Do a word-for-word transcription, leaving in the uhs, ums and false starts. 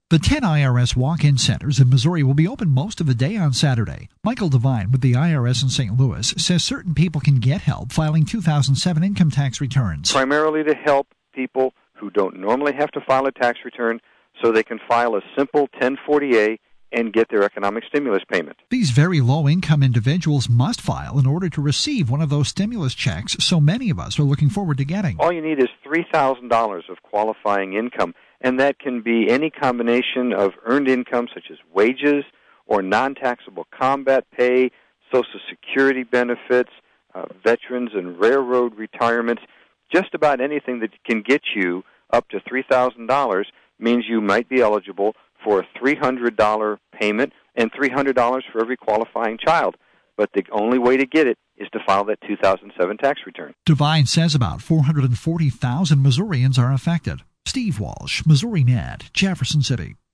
The ten I R S walk-in centers in Missouri will be open most of the day on Saturday. Michael Devine with the I R S in Saint Louis says certain people can get help filing two thousand seven income tax returns. Primarily to help people who don't normally have to file a tax return so they can file a simple ten forty A and get their economic stimulus payment. These very low-income individuals must file in order to receive one of those stimulus checks so many of us are looking forward to getting. All you need is three thousand dollars of qualifying income, and that can be any combination of earned income such as wages or non-taxable combat pay, Social Security benefits, uh, veterans and railroad retirements. Just about anything that can get you up to three thousand dollars means you might be eligible for a three hundred dollars payment and three hundred dollars for every qualifying child. But the only way to get it is to file that two thousand seven tax return. Devine says about four hundred forty thousand Missourians are affected. Steve Walsh, Missouri Net, Jefferson City.